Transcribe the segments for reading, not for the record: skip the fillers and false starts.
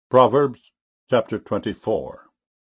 Proverbs chapter 24.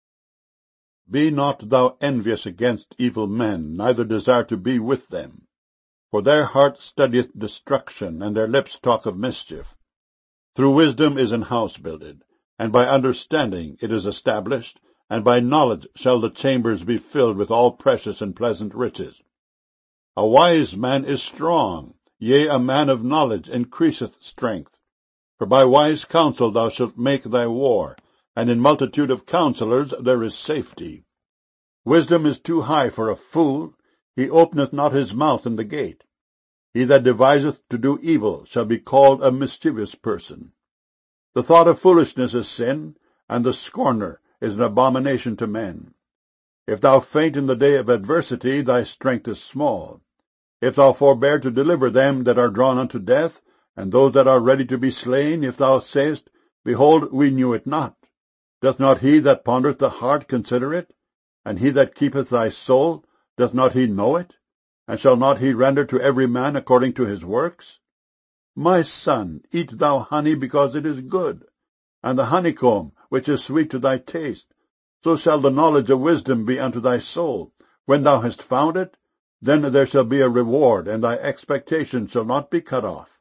Be not thou envious against evil men, neither desire to be with them. For their heart studieth destruction, and their lips talk of mischief. Through wisdom is an house builded, and by understanding it is established, and by knowledge shall the chambers be filled with all precious and pleasant riches. A wise man is strong, yea, a man of knowledge increaseth strength. For by wise counsel thou shalt make thy war, and in multitude of counselors there is safety. Wisdom is too high for a fool, he openeth not his mouth in the gate. He that deviseth to do evil shall be called a mischievous person. The thought of foolishness is sin, and the scorner is an abomination to men. If thou faint in the day of adversity, thy strength is small. If thou forbear to deliver them that are drawn unto death, and those that are ready to be slain, if thou sayest, Behold, we knew it not. Doth not he that pondereth the heart consider it? And he that keepeth thy soul, doth not he know it? And shall not he render to every man according to his works? My son, eat thou honey, because it is good, and the honeycomb, which is sweet to thy taste. So shall the knowledge of wisdom be unto thy soul. When thou hast found it, then there shall be a reward, and thy expectation shall not be cut off.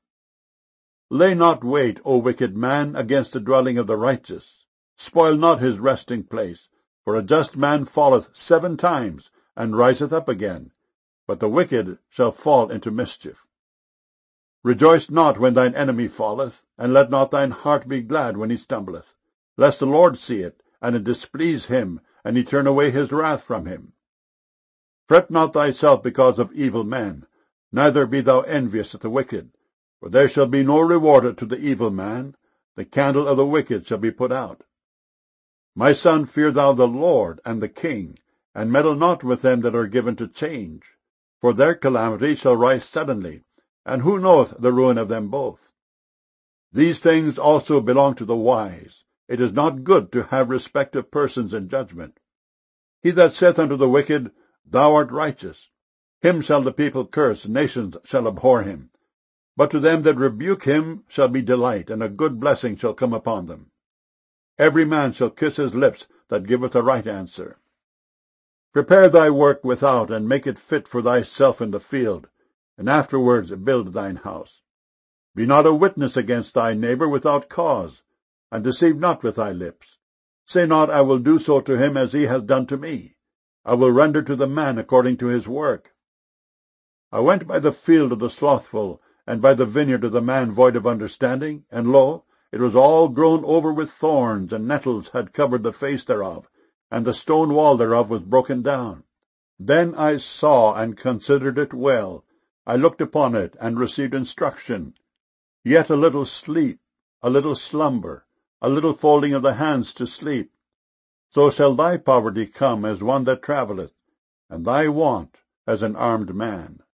Lay not wait, O wicked man, against the dwelling of the righteous. Spoil not his resting place, for a just man falleth 7 times, and riseth up again, but the wicked shall fall into mischief. Rejoice not when thine enemy falleth, and let not thine heart be glad when he stumbleth, lest the Lord see it, and it displease him, and he turn away his wrath from him. Fret not thyself because of evil men, neither be thou envious at the wicked. For there shall be no reward to the evil man, the candle of the wicked shall be put out. My son, fear thou the Lord and the king, and meddle not with them that are given to change. For their calamity shall rise suddenly, and who knoweth the ruin of them both? These things also belong to the wise. It is not good to have respect of persons in judgment. He that saith unto the wicked, Thou art righteous, him shall the people curse, nations shall abhor him. But to them that rebuke him shall be delight, and a good blessing shall come upon them. Every man shall kiss his lips that giveth a right answer. Prepare thy work without, and make it fit for thyself in the field, and afterwards build thine house. Be not a witness against thy neighbor without cause, and deceive not with thy lips. Say not, I will do so to him as he hath done to me. I will render to the man according to his work. I went by the field of the slothful, and by the vineyard of the man void of understanding, and lo, it was all grown over with thorns, and nettles had covered the face thereof, and the stone wall thereof was broken down. Then I saw and considered it well. I looked upon it, and received instruction. Yet a little sleep, a little slumber, a little folding of the hands to sleep. So shall thy poverty come as one that travelleth, and thy want as an armed man.